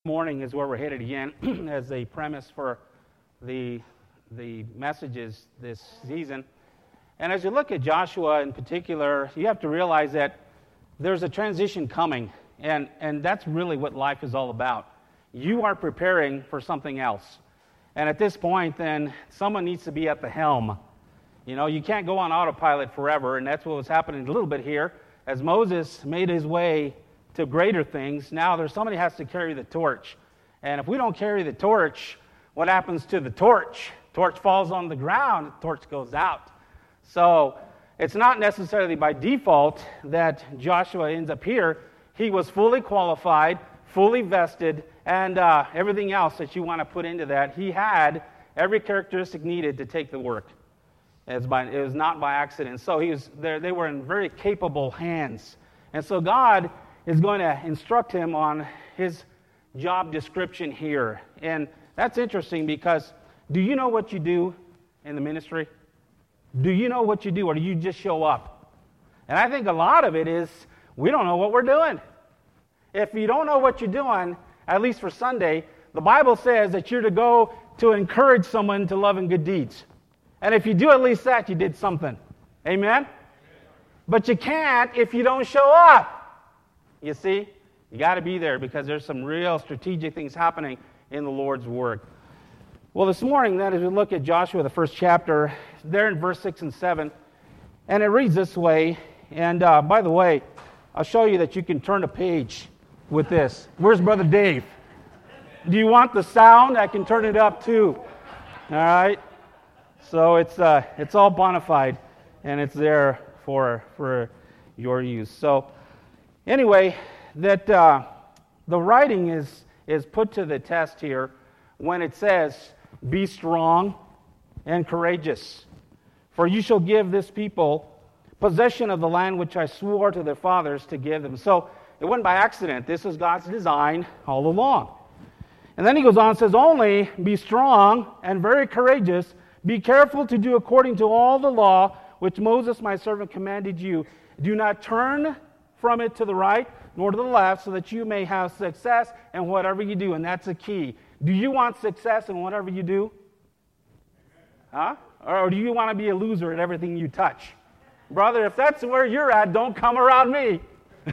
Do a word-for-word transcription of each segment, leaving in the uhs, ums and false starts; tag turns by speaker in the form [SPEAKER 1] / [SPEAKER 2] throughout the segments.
[SPEAKER 1] Morning is where we're headed again as a premise for the the messages this season. And as you look at Joshua in particular, you have to realize that there's a transition coming, and, and that's really what life is all about. You are preparing for something else. And at this point, then, someone needs to be at the helm. You know, you can't go on autopilot forever, and that's what was happening a little bit here. As Moses made his way to greater things, now there's somebody has to carry the torch. And if we don't carry the torch, what happens to the torch? Torch falls on the ground, the torch goes out. So it's not necessarily by default that Joshua ends up here. He was fully qualified, fully vested, and uh, everything else that you want to put into that. He had every characteristic needed to take the work. It was, by, it was not by accident. So he was there. They were in very capable hands. And so God is going to instruct him on his job description here. And that's interesting because do you know what you do in the ministry? Do you know what you do, or do you just show up? And I think a lot of it is we don't know what we're doing. If you don't know what you're doing, at least for Sunday, the Bible says that you're to go to encourage someone to love and good deeds. And if you do at least that, you did something. Amen? But you can't if you don't show up. You see, you got to be there because there's some real strategic things happening in the Lord's work. Well, this morning, then, as we look at Joshua, the first chapter, there in verse six and seven, and it reads this way. And uh, by the way, I'll show you that you can turn a page with this. Where's Brother Dave? Do you want the sound? I can turn it up too. All right. So it's uh, it's all bona fide, and it's there for for your use. So. Anyway, that uh, the writing is, is put to the test here when it says, "Be strong and courageous, for you shall give this people possession of the land which I swore to their fathers to give them." So it wasn't by accident. This is God's design all along. And then he goes on and says, "Only be strong and very courageous. Be careful to do according to all the law which Moses my servant commanded you. Do not turn from it to the right, nor to the left, so that you may have success in whatever you do." And that's a key. Do you want success in whatever you do? Huh? Or do you want to be a loser at everything you touch? Brother, if that's where you're at, don't come around me.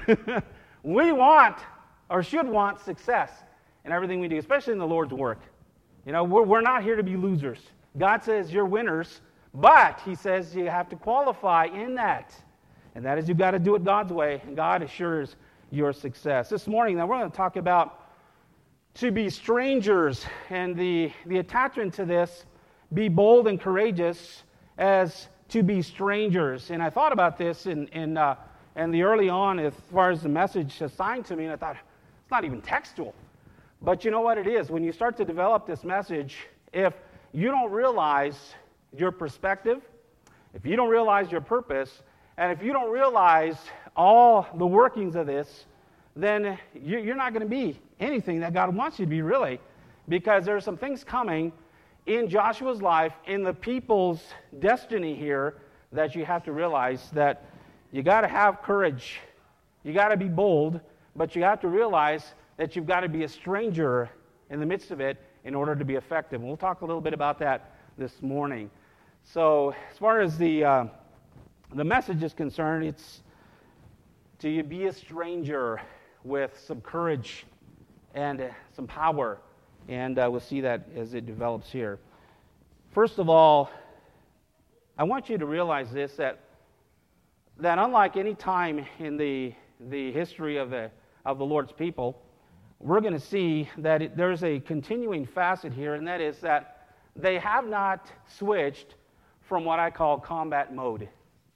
[SPEAKER 1] We want, or should want, success in everything we do, especially in the Lord's work. You know, we're, we're not here to be losers. God says you're winners, but He says you have to qualify in that. And that is, you've got to do it God's way, and God assures your success. This morning, now, we're going to talk about to be strangers, and the, the attachment to this, be bold and courageous, as to be strangers. And I thought about this in, in, uh, in the early on as far as the message assigned to me, and I thought, it's not even textual. But you know what it is? When you start to develop this message, if you don't realize your perspective, if you don't realize your purpose, and if you don't realize all the workings of this, then you're not going to be anything that God wants you to be, really, because there are some things coming in Joshua's life, in the people's destiny here, that you have to realize that you got to have courage. You got to be bold, but you have to realize that you've got to be a stranger in the midst of it in order to be effective. And we'll talk a little bit about that this morning. So as far as the... Uh, The message is concerned, it's to be a stranger with some courage and uh, some power, and uh, we'll see that as it develops here. First of all, I want you to realize this, that that unlike any time in the the history of the of the Lord's people, we're going to see that it, there's a continuing facet here, and that is that they have not switched from what I call combat mode.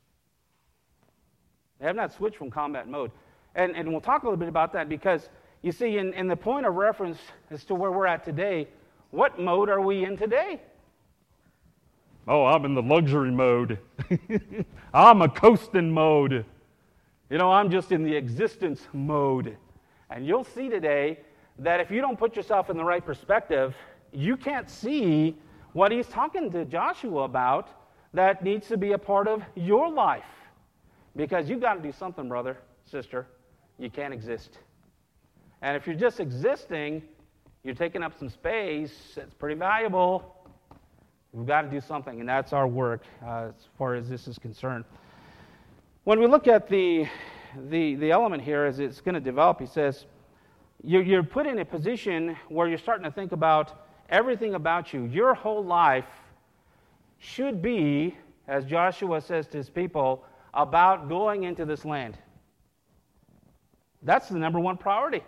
[SPEAKER 1] They have not switched from combat mode. And, and we'll talk a little bit about that because, you see, in, in the point of reference as to where we're at today, what mode are we in today? Oh, I'm in the luxury mode. I'm a coasting mode. You know, I'm just in the existence mode. And you'll see today that if you don't put yourself in the right perspective, you can't see what he's talking to Joshua about that needs to be a part of your life. Because you've got to do something, brother, sister. You can't exist. And if you're just existing, You're taking up some space. It's pretty valuable. We've got to do something, and that's our work uh, as far as this is concerned. When we look at the the, the element here as it's going to develop, he says, you're, you're put in a position where you're starting to think about everything about you. Your whole life should be, as Joshua says to his people, about going into this land. That's the number one priority.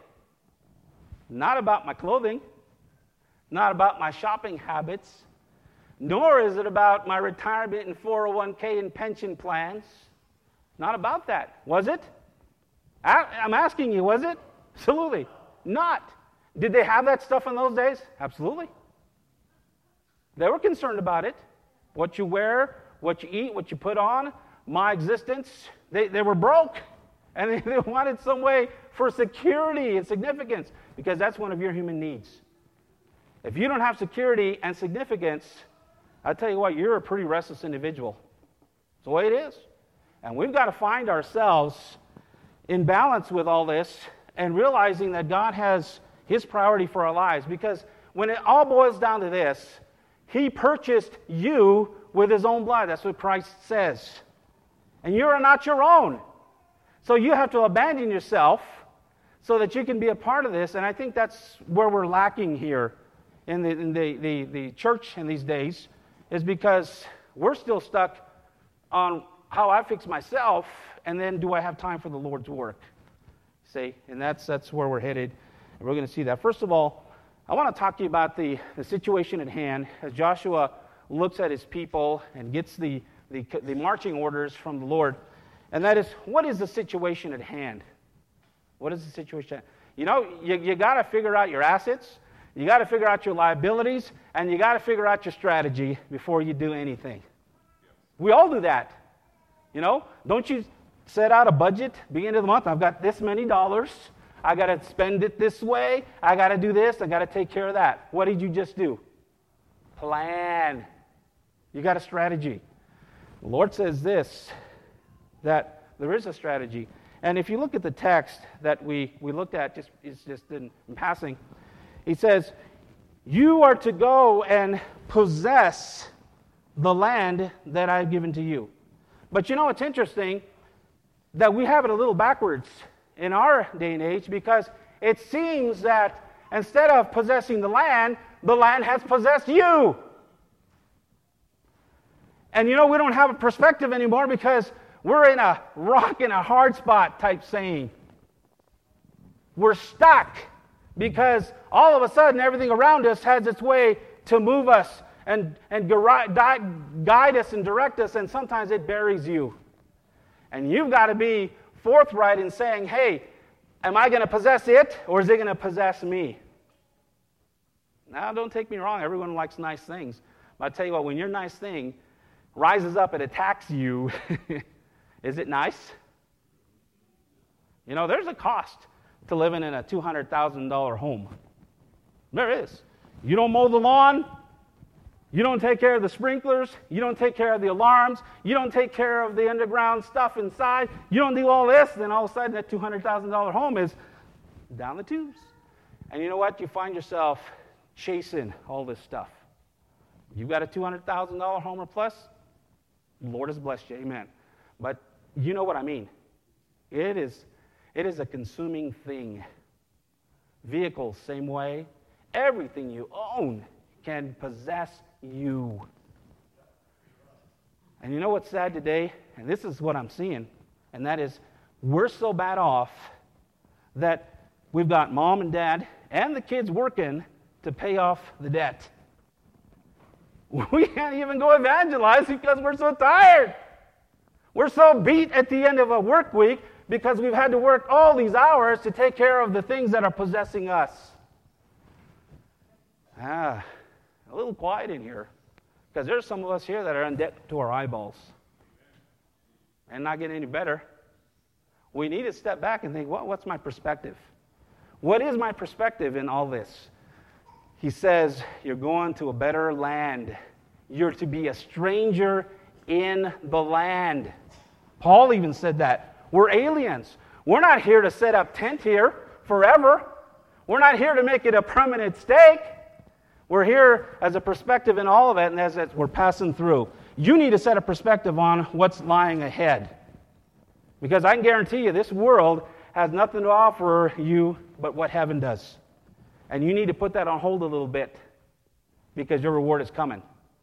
[SPEAKER 1] Not about my clothing, not about my shopping habits, nor is it about my retirement and four oh one k and pension plans. Not about that. Was it? I, I'm asking you, was it? Absolutely not. Did they have that stuff in those days? Absolutely. They were concerned about it. What you wear, what you eat, what you put on, my existence. They, they were broke. And they, they wanted some way for security and significance, because that's one of your human needs. If you don't have security and significance, I tell you what, you're a pretty restless individual. It's the way it is. And we've got to find ourselves in balance with all this and realizing that God has His priority for our lives. Because when it all boils down to this, He purchased you with His own blood. That's what Christ says. And you are not your own. So you have to abandon yourself so that you can be a part of this. And I think that's where we're lacking here in the, in the, the, the church in these days, is because we're still stuck on how I fix myself, and then do I have time for the Lord's work? See, and that's that's where we're headed, and we're going to see that. First of all, I want to talk to you about the, the situation at hand as Joshua looks at his people and gets the, the, the marching orders from the Lord, and that is, what is the situation at hand? What is the situation? You know, you, you got to figure out your assets, you got to figure out your liabilities, and you got to figure out your strategy before you do anything. We all do that. You know, don't you set out a budget beginning of the month? I've got this many dollars. I got to spend it this way. I got to do this. I got to take care of that. What did you just do? Plan. You got a strategy. The Lord says this, that there is a strategy. And if you look at the text that we, we looked at, just it's just in, in passing, He says, you are to go and possess the land that I've given to you. But you know, it's interesting that we have it a little backwards in our day and age, because it seems that instead of possessing the land, the land has possessed you. And you know, we don't have a perspective anymore because we're in a rock and a hard spot type saying. We're stuck because all of a sudden everything around us has its way to move us and, and guide us and direct us, and sometimes it buries you. And you've got to be forthright in saying, hey, am I going to possess it, or is it going to possess me? Now, don't take me wrong. Everyone likes nice things. But I tell you what, when your nice thing rises up and attacks you, is it nice? You know, there's a cost to living in a two hundred thousand dollars home. There is. You don't mow the lawn. You don't take care of the sprinklers. You don't take care of the alarms. You don't take care of the underground stuff inside. You don't do all this. Then all of a sudden that two hundred thousand dollars home is down the tubes. And you know what? You find yourself chasing all this stuff. You've got a two hundred thousand dollars home or plus. The Lord has blessed you. Amen. But you know what I mean. It is, it is a consuming thing. Vehicles, same way. Everything you own can possess you. And you know what's sad today? And this is what I'm seeing. And that is, we're so bad off that we've got mom and dad and the kids working to pay off the debt. We can't even go evangelize because we're so tired. We're so beat at the end of a work week because we've had to work all these hours to take care of the things that are possessing us. Ah, a little quiet in here, because there's some of us here that are in debt to our eyeballs and not getting any better. We need to step back and think, what, what's my perspective? What is my perspective in all this? He says, you're going to a better land. You're to be a stranger in the land. Paul even said that. We're aliens. We're not here to set up tent here forever. We're not here to make it a permanent stake. We're here as a perspective in all of it, and as it, we're passing through. You need to set a perspective on what's lying ahead. Because I can guarantee you, this world has nothing to offer you but what heaven does. And you need to put that on hold a little bit, because your reward is coming.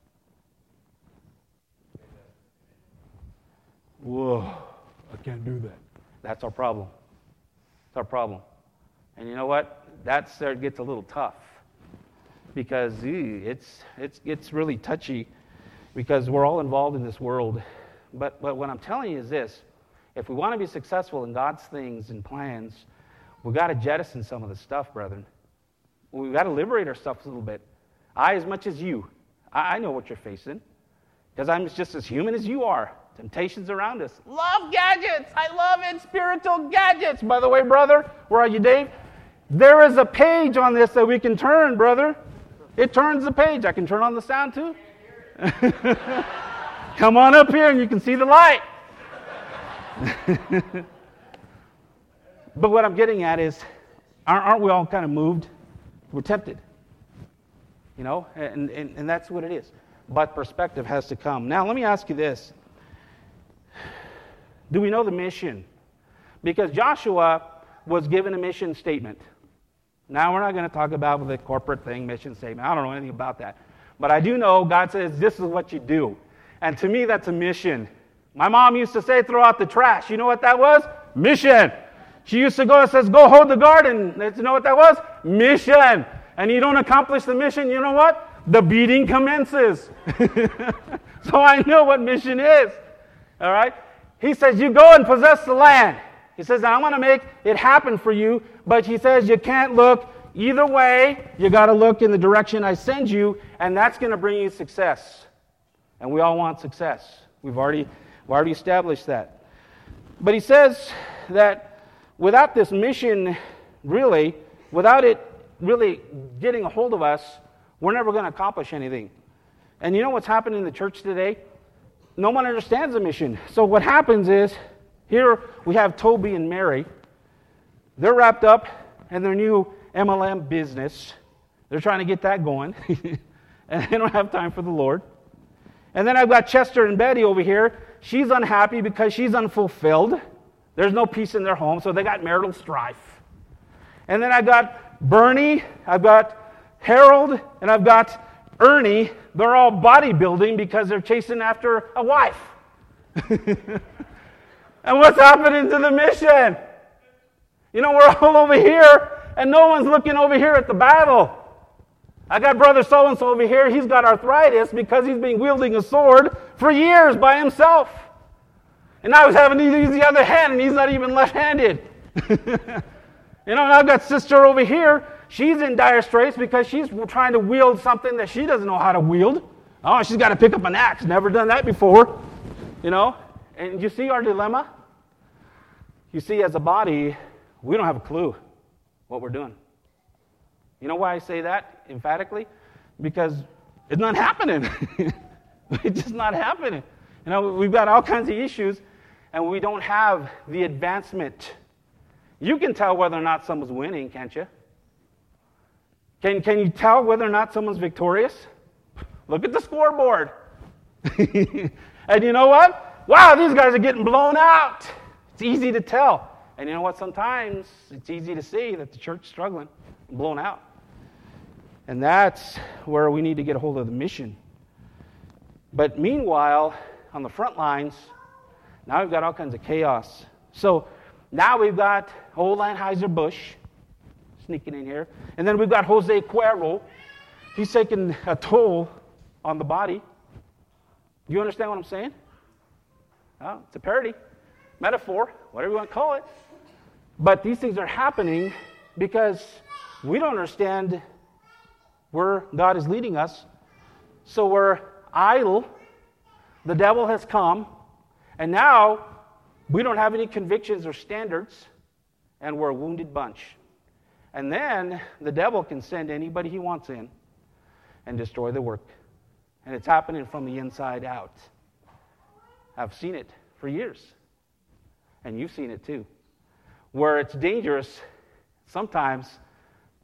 [SPEAKER 1] Whoa, I can't do that. That's our problem. It's our problem. And you know what? That's where it gets a little tough. Because ew, it's it's it's really touchy, because we're all involved in this world. But but what I'm telling you is this: if we want to be successful in God's things and plans, we've got to jettison some of the stuff, brethren. We've got to liberate ourselves a little bit. I, as much as you, I, I know what you're facing, because I'm just as human as you are. Temptations around us. Love gadgets. I love it. Spiritual gadgets. By the way, brother, where are you, Dave? There is a page on this that we can turn, brother. It turns the page. I can turn on the sound too. Come on up here and you can see the light. But what I'm getting at is, aren't we all kind of moved? We're tempted. You know, and, and, and that's what it is. But perspective has to come. Now, let me ask you this. Do we know the mission? Because Joshua was given a mission statement. Now, we're not going to talk about the corporate thing, mission statement. I don't know anything about that. But I do know God says, this is what you do. And to me, that's a mission. My mom used to say, throw out the trash. You know what that was? Mission. She used to go and says, go hold the garden. You know what that was? Mission. And you don't accomplish the mission, you know what? The beating commences. So I know what mission is. All right? He says, you go and possess the land. He says, I want to make it happen for you, but he says you can't look either way. You got to look in the direction I send you, and that's going to bring you success. And we all want success. We've already, we've already established that. But he says that without this mission, really, without it really getting a hold of us, we're never going to accomplish anything. And you know what's happening in the church today? No one understands the mission. So what happens is, here we have Toby and Mary. They're wrapped up in their new M L M business. They're trying to get that going. And they don't have time for the Lord. And then I've got Chester and Betty over here. She's unhappy because she's unfulfilled. There's no peace in their home, so they got marital strife. And then I've got Bernie, I've got Harold, and I've got Ernie. They're all bodybuilding because they're chasing after a wife. And what's happening to the mission? You know, we're all over here, and no one's looking over here at the battle. I got brother so-and-so over here. He's got arthritis because he's been wielding a sword for years by himself. And now he's having to use the other hand, and he's not even left-handed. You know, and I've got sister over here. She's in dire straits because she's trying to wield something that she doesn't know how to wield. Oh, she's got to pick up an axe. Never done that before. You know? And you see our dilemma? You see, as a body, we don't have a clue what we're doing. You know why I say that emphatically? Because it's not happening. It's just not happening. You know, we've got all kinds of issues, and we don't have the advancement. You can tell whether or not someone's winning, can't you? Can, can you tell whether or not someone's victorious? Look at the scoreboard. And you know what? Wow, these guys are getting blown out. It's easy to tell. And you know what? Sometimes it's easy to see that the church is struggling, blown out. And that's where we need to get a hold of the mission. But meanwhile, on the front lines, now we've got all kinds of chaos. So now we've got old Anheuser-Busch sneaking in here. And then we've got Jose Cuervo. He's taking a toll on the body. You understand what I'm saying? Well, it's a parody, metaphor, whatever you want to call it. But these things are happening because we don't understand where God is leading us. So we're idle. The devil has come. And now we don't have any convictions or standards. And we're a wounded bunch. And then the devil can send anybody he wants in and destroy the work. And it's happening from the inside out. I've seen it for years. And you've seen it too. Where it's dangerous sometimes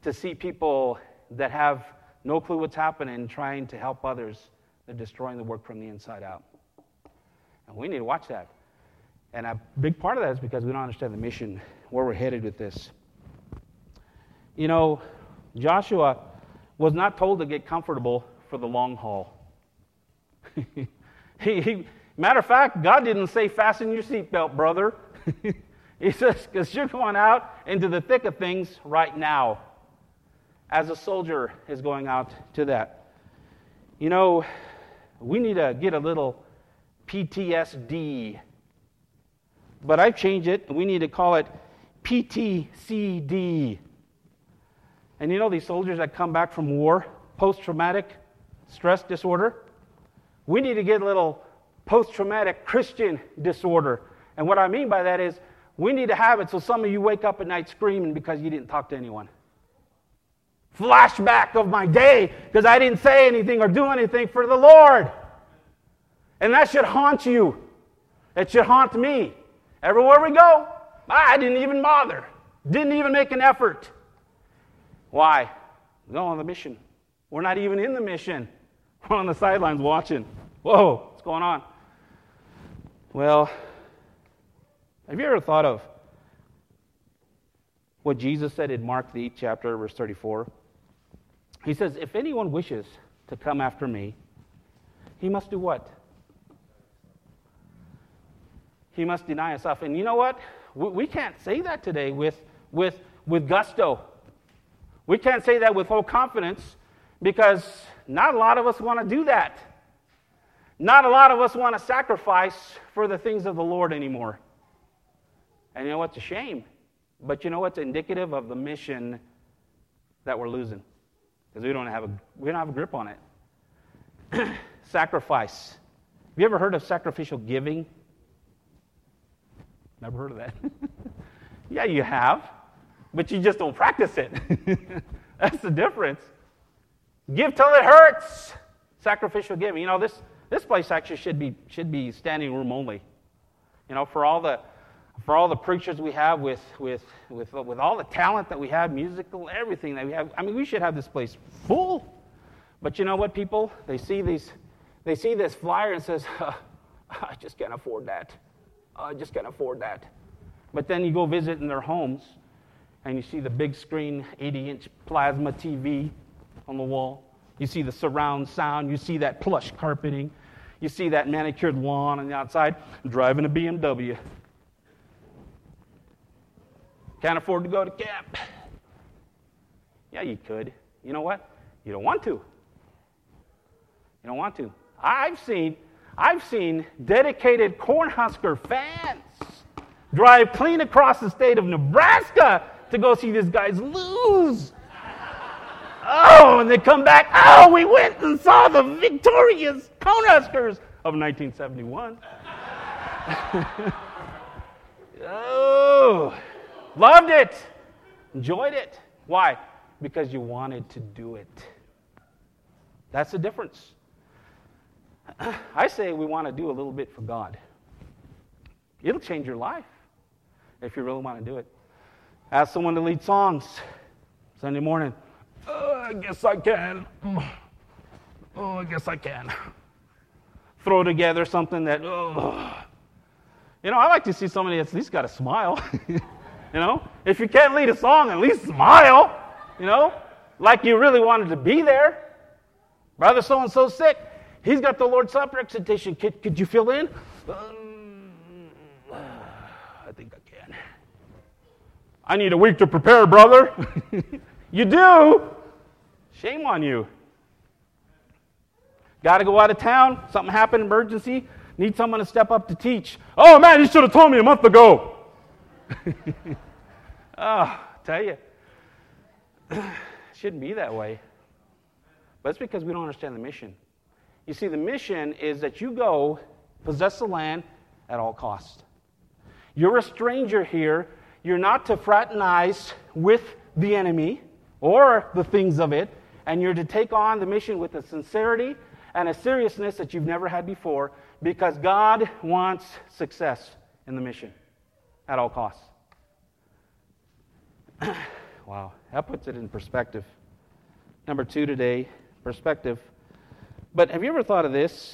[SPEAKER 1] to see people that have no clue what's happening trying to help others. They're destroying the work from the inside out. And we need to watch that. And a big part of that is because we don't understand the mission, where we're headed with this. You know, Joshua was not told to get comfortable for the long haul. he, he, matter of fact, God didn't say, fasten your seatbelt, brother. He says, because you're going out into the thick of things right now, as a soldier is going out to that. You know, we need to get a little P T S D. But I've changed it, and we need to call it P T C D. And you know these soldiers that come back from war, post-traumatic stress disorder? We need to get a little post-traumatic Christian disorder. And what I mean by that is we need to have it so some of you wake up at night screaming because you didn't talk to anyone. Flashback of my day because I didn't say anything or do anything for the Lord. And that should haunt you. It should haunt me. Everywhere we go, I didn't even bother. Didn't even make an effort. Why? We're going on the mission. We're not even in the mission. We're on the sidelines watching. Whoa, what's going on? Well, have you ever thought of what Jesus said in Mark, the eighth chapter, verse thirty-four? He says, if anyone wishes to come after me, he must do what? He must deny himself. And you know what? We, we can't say that today with, with, with gusto. We can't say that with full confidence because not a lot of us want to do that. Not a lot of us want to sacrifice for the things of the Lord anymore. And you know what's a shame? But you know what's indicative of the mission that we're losing? Because we don't have a we don't have a grip on it. Sacrifice. Have you ever heard of sacrificial giving? Never heard of that. Yeah, you have, but you just don't practice it. That's the difference. Give till it hurts. Sacrificial giving. You know, this this place actually should be should be standing room only. You know, for all the for all the preachers we have with with with with all the talent that we have, musical, everything that we have. I mean, we should have this place full. But you know what, people? They see these they see this flyer and says, oh, I just can't afford that. Oh, I just can't afford that. But then you go visit in their homes and you see the big screen, eighty-inch plasma T V on the wall. You see the surround sound. You see that plush carpeting. You see that manicured lawn on the outside. Driving a B M W. Can't afford to go to camp. Yeah, you could. You know what? You don't want to. You don't want to. I've seen, I've seen dedicated Cornhusker fans drive clean across the state of Nebraska to go see these guys lose. Oh, and they come back. Oh, we went and saw the victorious Cornhuskers of nineteen seventy-one. Oh, loved it. Enjoyed it. Why? Because you wanted to do it. That's the difference. I say we want to do a little bit for God. It'll change your life if you really want to do it. Ask someone to lead songs Sunday morning. Oh, I guess I can. Oh, I guess I can. Throw together something that, oh. You know, I like to see somebody that's at least got a smile. You know, if you can't lead a song, at least smile. You know, like you really wanted to be there. Brother so-and-so sick. He's got the Lord's Supper exhortation. Could, could you fill in? Um, I think I can. I need a week to prepare, brother. You do? Shame on you. Got to go out of town. Something happened, emergency. Need someone to step up to teach. Oh, man, you should have told me a month ago. Oh, tell you. It shouldn't be that way. But it's because we don't understand the mission. You see, the mission is that you go possess the land at all costs. You're a stranger here. You're not to fraternize with the enemy or the things of it, and you're to take on the mission with a sincerity and a seriousness that you've never had before, because God wants success in the mission at all costs. Wow, that puts it in perspective. Number two today, perspective. But have you ever thought of this?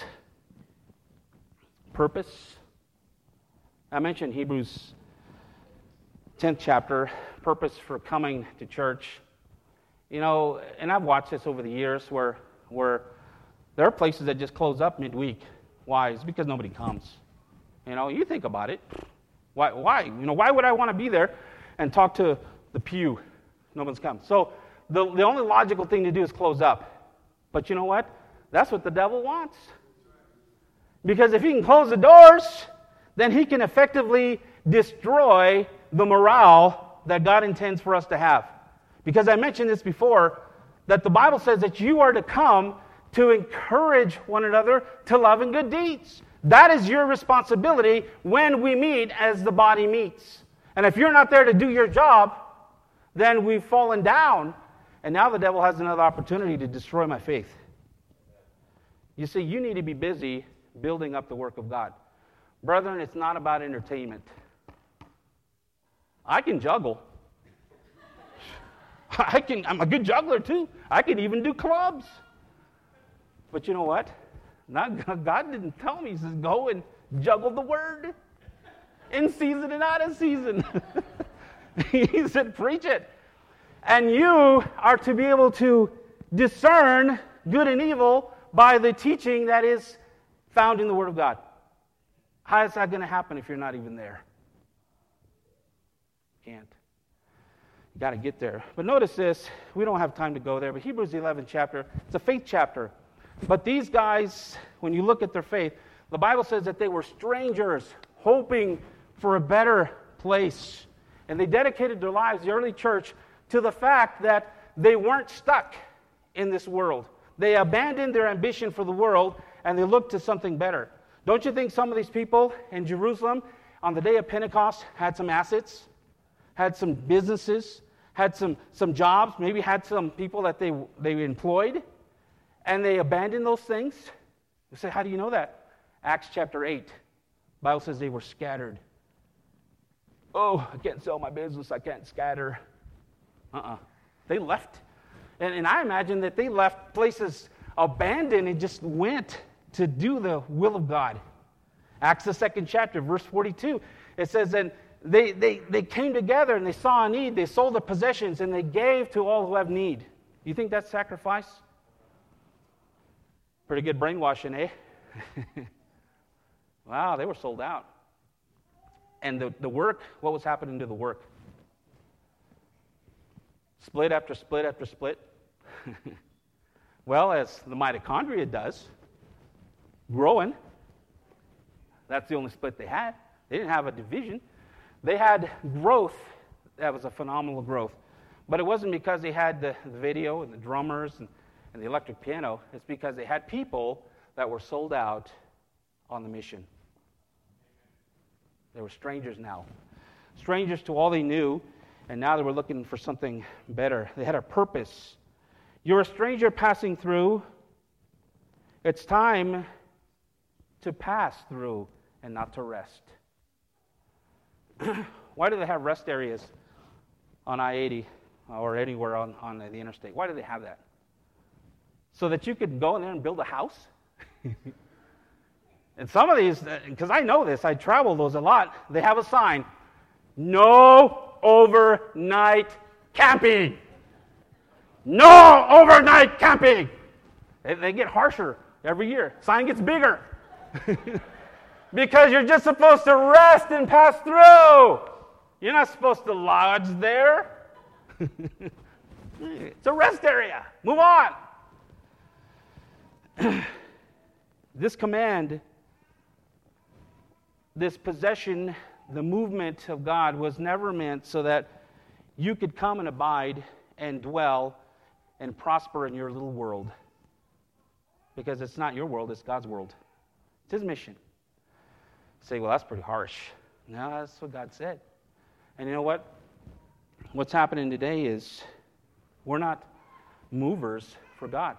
[SPEAKER 1] Purpose. I mentioned Hebrews tenth chapter, purpose for coming to church. You know, and I've watched this over the years where where there are places that just close up midweek. Why? It's because nobody comes. You know, you think about it. Why? Why? You know, why would I want to be there and talk to the pew? No one's come. So the, the only logical thing to do is close up. But you know what? That's what the devil wants. Because if he can close the doors, then he can effectively destroy the morale that God intends for us to have. Because I mentioned this before, that the Bible says that you are to come to encourage one another to love and good deeds. That is your responsibility when we meet as the body meets. And if you're not there to do your job, then we've fallen down, and now the devil has another opportunity to destroy my faith. You see, you need to be busy building up the work of God. Brethren, it's not about entertainment. I can juggle. I can, I'm a good juggler too. I can even do clubs. But you know what? Not, God didn't tell me. He says, go and juggle the word. In season and out of season. He said, preach it. And you are to be able to discern good and evil by the teaching that is found in the Word of God. How is that going to happen if you're not even there? Can't. You got to get there. But notice this. We don't have time to go there. But Hebrews eleventh chapter, it's a faith chapter. But these guys, when you look at their faith, the Bible says that they were strangers hoping for a better place. And they dedicated their lives, the early church, to the fact that they weren't stuck in this world. They abandoned their ambition for the world and they looked to something better. Don't you think some of these people in Jerusalem on the day of Pentecost had some assets, had some businesses, had some, some jobs, maybe had some people that they, they employed, and they abandoned those things? You say, how do you know that? Acts chapter eight. The Bible says they were scattered. Oh, I can't sell my business. I can't scatter. Uh-uh. They left. And, and I imagine that they left places abandoned and just went to do the will of God. Acts the second chapter, verse forty-two. It says, and they, they, they came together and they saw a need. They sold their possessions and they gave to all who have need. You think that's sacrifice? Pretty good brainwashing, eh? Wow, they were sold out. And the, the work, what was happening to the work? Split after split after split. Well, as the mitochondria does, growing. That's the only split they had. They didn't have a division. They had growth. That was a phenomenal growth. But it wasn't because they had the, the video and the drummers and, and the electric piano. It's because they had people that were sold out on the mission. They were strangers now. Strangers to all they knew, and now they were looking for something better. They had a purpose. You're a stranger passing through. It's time to pass through and not to rest. Why do they have rest areas on I eighty or anywhere on, on the interstate? Why do they have that? So that you could go in there and build a house? And some of these, because I know this, I travel those a lot, they have a sign, no overnight camping. No overnight camping. They, they get harsher every year. Sign gets bigger. Because you're just supposed to rest and pass through. You're not supposed to lodge there. It's a rest area. Move on. This command, this possession, the movement of God was never meant so that you could come and abide and dwell and prosper in your little world. Because it's not your world, it's God's world. It's His mission. You say, well, that's pretty harsh. No, that's what God said. And you know what? What's happening today is we're not movers for God.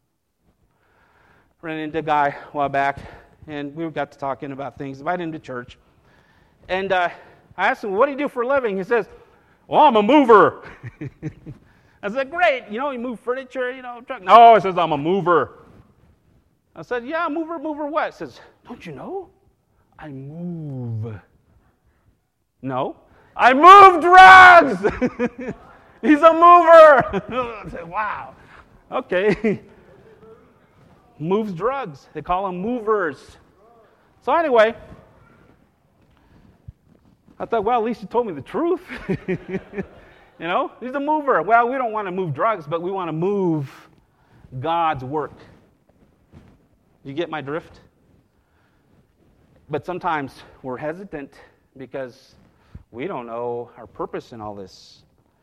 [SPEAKER 1] Ran into a guy a while back, and we got to talking about things. Invited him to church. And uh, I asked him, what do you do for a living? He says, Well, I'm a mover. I said, great. You know, you move furniture, you know, truck. No, it says I'm a mover. I said, yeah, mover, mover what? It says, don't you know? I move. No. I move drugs. He's a mover. I said, wow. Okay. Moves drugs. They call them movers. So anyway, I thought, well, at least you told me the truth. You know, he's a mover. Well, we don't want to move drugs, but we want to move God's work. You get my drift? But sometimes we're hesitant because we don't know our purpose in all this.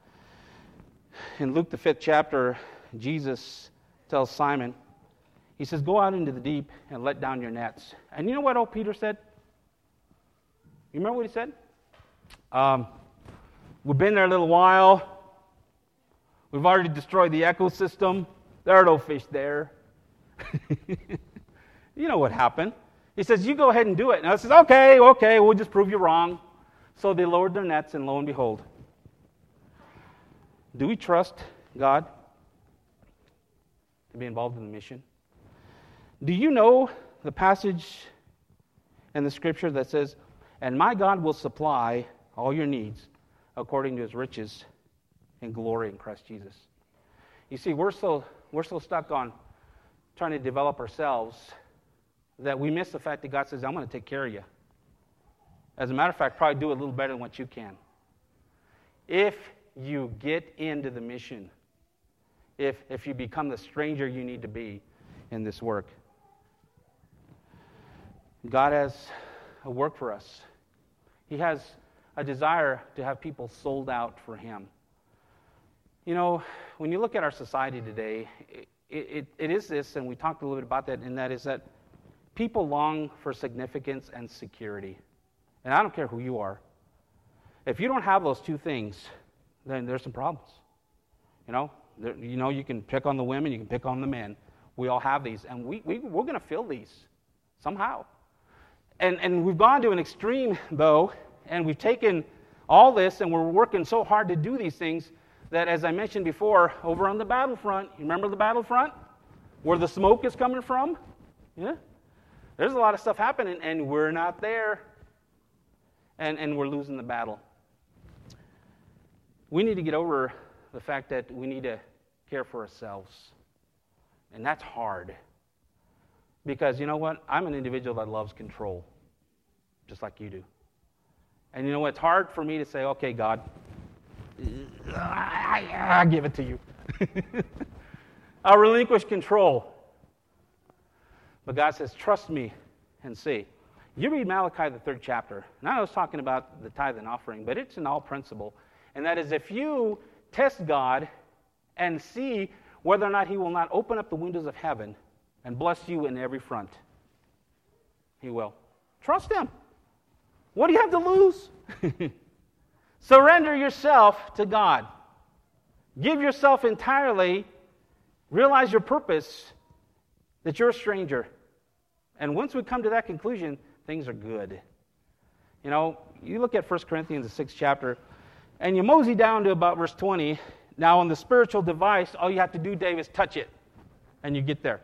[SPEAKER 1] In Luke, the fifth chapter, Jesus tells Simon, he says, go out into the deep and let down your nets. And you know what old Peter said? You remember what he said? Um, we've been there a little while. We've already destroyed the ecosystem. There are no fish there. You know what happened. He says, you go ahead and do it. And I says, okay, okay, we'll just prove you wrong. So they lowered their nets, and lo and behold. Do we trust God to be involved in the mission? Do you know the passage in the scripture that says, and my God will supply all your needs according to his riches and glory in Christ Jesus? You see, we're so we're so stuck on trying to develop ourselves that we miss the fact that God says, I'm going to take care of you. As a matter of fact, probably do a little better than what you can. If you get into the mission, if if you become the stranger you need to be in this work. God has a work for us. He has a desire to have people sold out for him. You know, when you look at our society today, it, it, it is this, and we talked a little bit about that, and that is that people long for significance and security. And I don't care who you are. If you don't have those two things, then there's some problems. You know, there, you know, you can pick on the women, you can pick on the men. We all have these, and we, we, we're going to feel these somehow. And, and we've gone to an extreme, though, and we've taken all this, and we're working so hard to do these things that, as I mentioned before, over on the battlefront, you remember the battlefront? Where the smoke is coming from? Yeah? There's a lot of stuff happening, and we're not there. And, and we're losing the battle. We need to get over the fact that we need to care for ourselves. And that's hard. Because you know what? I'm an individual that loves control, just like you do. And you know what? It's hard for me to say, okay, God, I give it to you. I'll relinquish control. But God says, trust me and see. You read Malachi, the third chapter, and I was talking about the tithe and offering, but it's an all principle. And that is, if you test God and see whether or not he will not open up the windows of heaven and bless you in every front, he will. Trust him. What do you have to lose? Surrender yourself to God. Give yourself entirely. Realize your purpose, that you're a stranger. And once we come to that conclusion, things are good. You know, you look at First Corinthians, the sixth chapter, and you mosey down to about verse twenty. Now, on the spiritual device, all you have to do, Dave, is touch it, and you get there.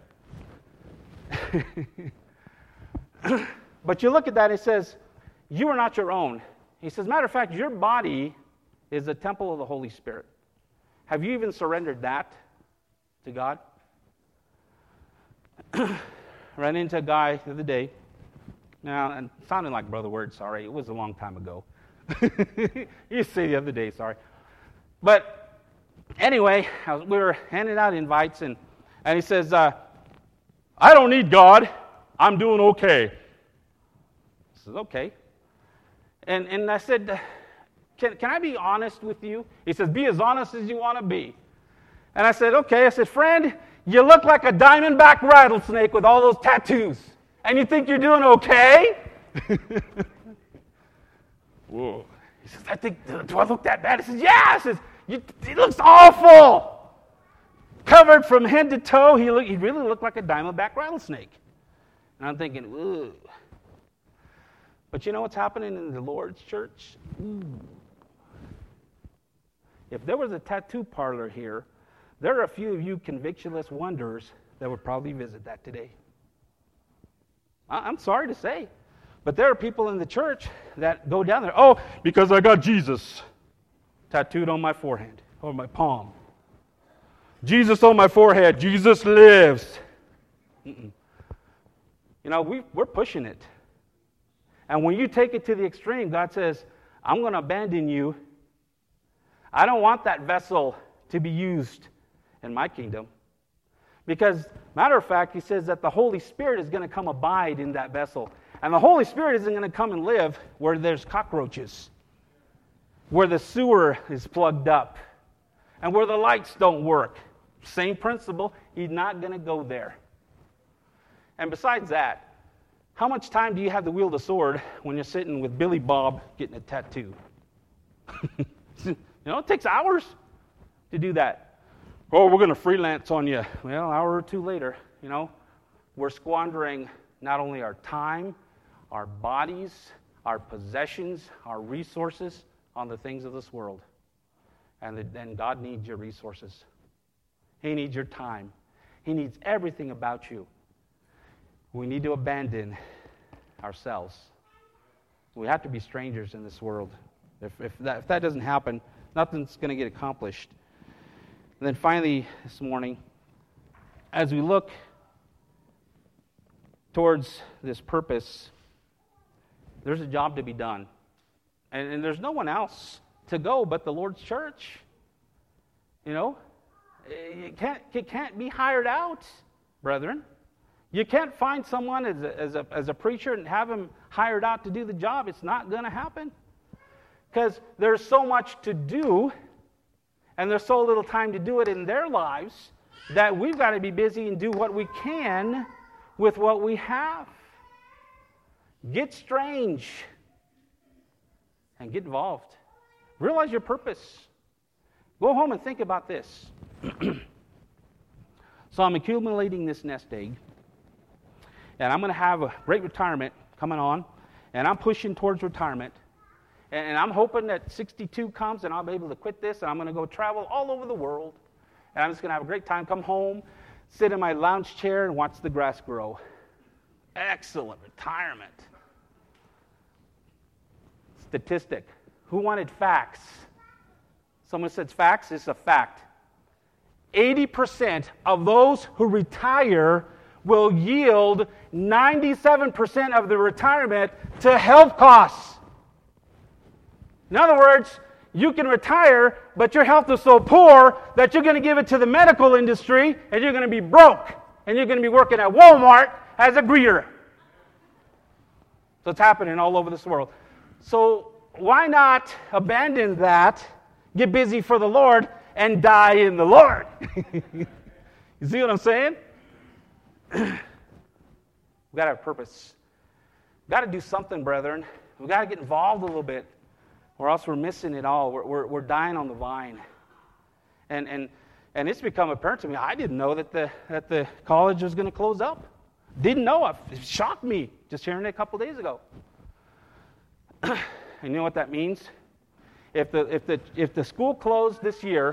[SPEAKER 1] But you look at that, it says, you are not your own. He says, matter of fact, your body is the temple of the Holy Spirit. Have you even surrendered that to God? Ran into a guy the other day. Now, and it sounded like Brother Word, sorry. It was a long time ago. You say the other day, sorry. But anyway, I was, we were handing out invites, and, and he says, uh, I don't need God. I'm doing okay. I said, okay. And, and I said, can, can I be honest with you? He says, be as honest as you want to be. And I said, okay. I said, friend, you look like a diamondback rattlesnake with all those tattoos. And you think you're doing okay? Whoa. He says, I think, do I look that bad? He says, yeah. He says, you, it looks awful. Covered from head to toe. He, look, he really looked like a diamondback rattlesnake. And I'm thinking, ooh. But you know what's happening in the Lord's church? Ooh. if there was a tattoo parlor here, there are a few of you convictionless wonders that would probably visit that today. I'm sorry to say, but there are people in the church that go down there, oh, because I got Jesus tattooed on my forehead or my palm. Jesus on my forehead. Jesus lives. Mm-mm. You know, we, we're pushing it. And when you take it to the extreme, God says, I'm going to abandon you. I don't want that vessel to be used in my kingdom. Because, matter of fact, he says that the Holy Spirit is going to come abide in that vessel. And the Holy Spirit isn't going to come and live where there's cockroaches, where the sewer is plugged up, and where the lights don't work. Same principle. He's not going to go there. And besides that, how much time do you have to wield a sword when you're sitting with Billy Bob getting a tattoo? You know, it takes hours to do that. Oh, we're going to freelance on you. Well, an hour or two later, you know, we're squandering not only our time, our bodies, our possessions, our resources on the things of this world. And then God needs your resources. He needs your time. He needs everything about you. We need to abandon ourselves. We have to be strangers in this world. If, if, that, if that doesn't happen, nothing's going to get accomplished. And then finally, this morning, as we look towards this purpose, there's a job to be done. And, and there's no one else to go but the Lord's church. You know, it can't, it can't be hired out, brethren. You can't find someone as a, as, a, as a preacher and have him hired out to do the job. It's not going to happen. Because there's so much to do, and there's so little time to do it in their lives, that we've got to be busy and do what we can with what we have. Get strange and get involved. Realize your purpose. Go home and think about this. So I'm accumulating this nest egg, and I'm going to have a great retirement coming on, and I'm pushing towards retirement, and, and I'm hoping that sixty-two comes and I'll be able to quit this, and I'm going to go travel all over the world, and I'm just going to have a great time, come home, sit in my lounge chair, and watch the grass grow. Excellent retirement. Statistic. Who wanted facts? Someone said facts. It's a fact. eighty percent of those who retire will yield ninety-seven percent of the retirement to health costs. In other words, you can retire, but your health is so poor that you're going to give it to the medical industry, and you're going to be broke, and you're going to be working at Walmart as a greeter. So it's happening all over this world. So why not abandon that, get busy for the Lord, and die in the Lord? You see what I'm saying? We've got to have purpose. We've got to do something, brethren. We've got to get involved a little bit, or else we're missing it all. We're, we're, we're dying on the vine. And, and, and it's become apparent to me, I didn't know that the, that the college was going to close up. Didn't know. It shocked me just hearing it a couple days ago. And you know what that means? If the, if the, if the school closed this year,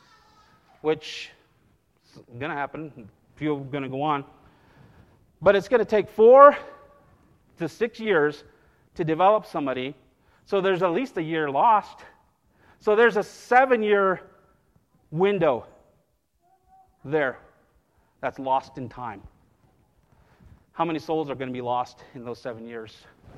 [SPEAKER 1] which is going to happen, few are going to go on, but it's going to take four to six years to develop somebody, so there's at least a year lost. So there's a seven-year window there that's lost in time. How many souls are going to be lost in those seven years?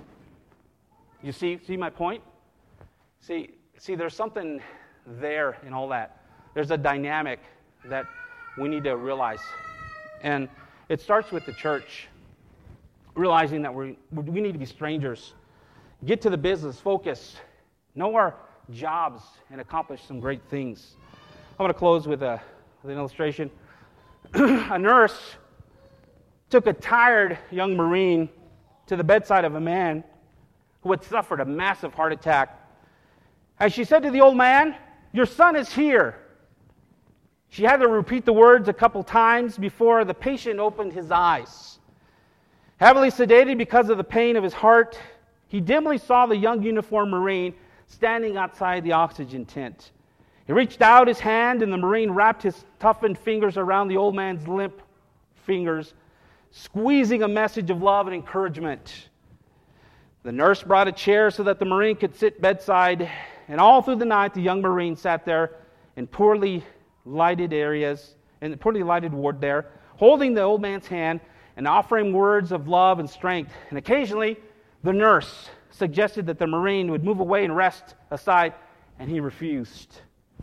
[SPEAKER 1] You see, see my point? See, see, there's something there in all that. There's a dynamic that we need to realize. And it starts with the church, realizing that we we need to be strangers. Get to the business, focus, know our jobs, and accomplish some great things. I want to close with, a, with an illustration. A nurse took a tired young Marine to the bedside of a man who had suffered a massive heart attack. As she said to the old man, "Your son is here." She had to repeat the words a couple times before the patient opened his eyes. Heavily sedated because of the pain of his heart, he dimly saw the young uniformed Marine standing outside the oxygen tent. He reached out his hand, and the Marine wrapped his toughened fingers around the old man's limp fingers, squeezing a message of love and encouragement. The nurse brought a chair so that the Marine could sit bedside, and all through the night the young Marine sat there in poorly lighted areas, in the poorly lighted ward there, holding the old man's hand and offering words of love and strength. And occasionally the nurse suggested that the Marine would move away and rest aside, and he refused.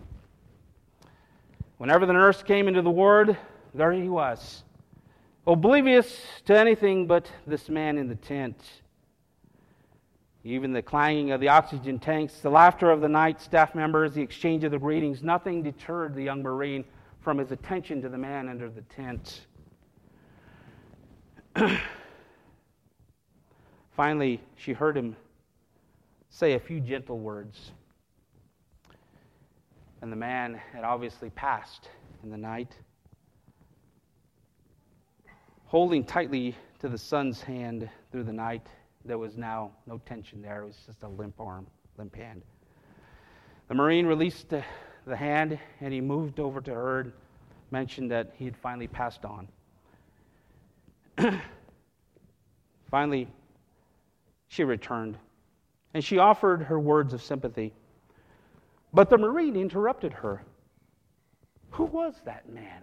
[SPEAKER 1] Whenever the nurse came into the ward, there he was, oblivious to anything but this man in the tent. Even the clanging of the oxygen tanks, the laughter of the night staff members, the exchange of the greetings, nothing deterred the young Marine from his attention to the man under the tent. Finally, she heard him say a few gentle words. And the man had obviously passed in the night. Holding tightly to the son's hand through the night, there was now no tension there. It was just a limp arm, limp hand. The Marine released the, the hand, and he moved over to her and mentioned that he had finally passed on. Finally, she returned, and she offered her words of sympathy. But the Marine interrupted her. Who was that man?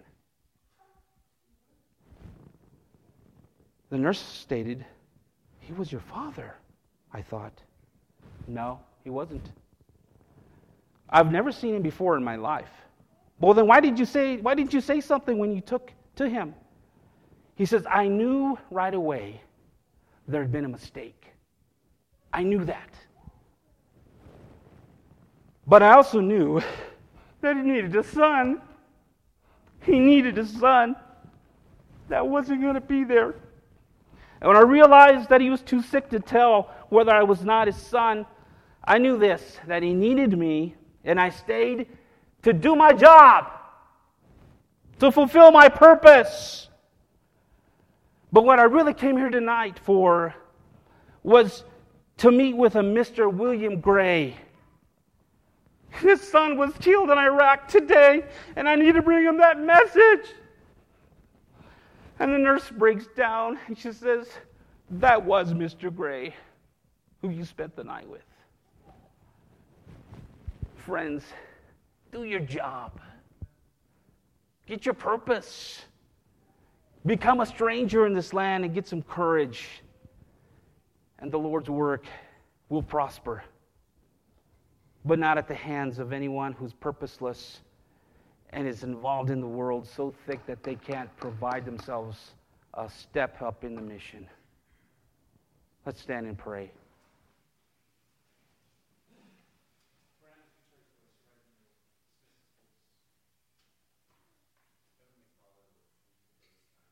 [SPEAKER 1] The nurse stated, he was your father, I thought. No, he wasn't. I've never seen him before in my life. Well, then why did you say, why didn't you say something when you took to him? He says, I knew right away there had been a mistake. I knew that. But I also knew that he needed a son. He needed a son that wasn't going to be there. And when I realized that he was too sick to tell whether I was not his son, I knew this, that he needed me, and I stayed to do my job, to fulfill my purpose. But what I really came here tonight for was to meet with a Mister William Gray. His son was killed in Iraq today, and I need to bring him that message. And the nurse breaks down, and she says, that was Mister Gray, who you spent the night with. Friends, do your job. Get your purpose. Become a stranger in this land and get some courage. And the Lord's work will prosper. But not at the hands of anyone who's purposeless and is involved in the world so thick that they can't provide themselves a step up in the mission. Let's stand and pray.